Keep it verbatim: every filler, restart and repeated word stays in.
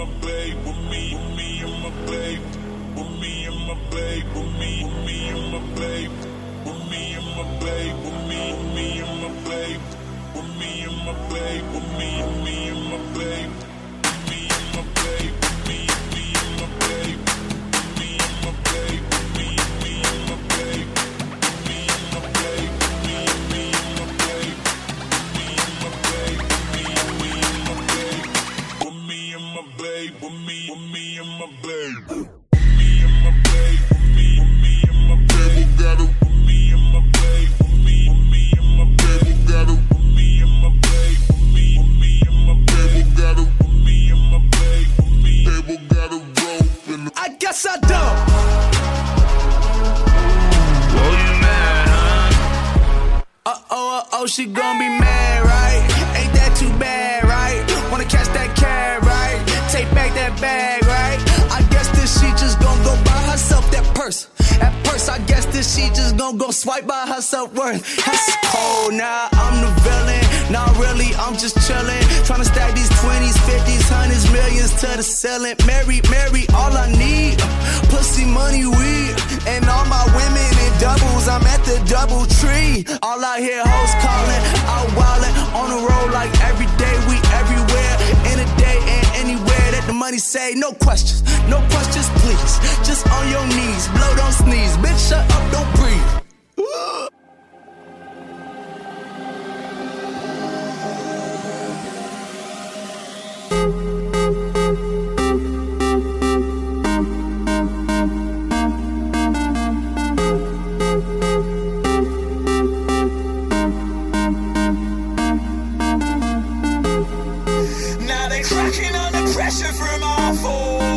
my babe, with me, with me and my babe, with me and my babe, with me, with me and my babe, with me and my babe, with me, with me and my babe, with me and my babe, with me, with me and my babe, with me and my babe, with me, me and my babe, with me and my babe, with me, me and my babe, with me and my babe, with me, me and my babe, with me and my babe, with me, me and my babe, with me and my babe, with me, with me and my babe. Yes, I do. Oh, you mad, huh? Uh-oh, uh-oh, she gon' be mad, right? Ain't that too bad, right? Wanna catch that cab, right? Take back that bag, right? I guess this she just gon' go buy herself that purse. That purse, I guess this she just gon' go swipe by her self-worth. That's cold, now I'm the villain. Not really, I'm just chillin'. Tryna stack these twenties, fifties, hundreds, millions to the ceiling. Mary, Mary, all I need, pussy, money, weed. And all my women in doubles, I'm at the double tree. All I hear hoes calling, out wildin', on the road like every day, we everywhere. In a day and anywhere that the money say. No questions, no questions, please. Just on your knees, blow, don't sneeze. Bitch, shut up, don't breathe. Now they cracking under pressure from all fours.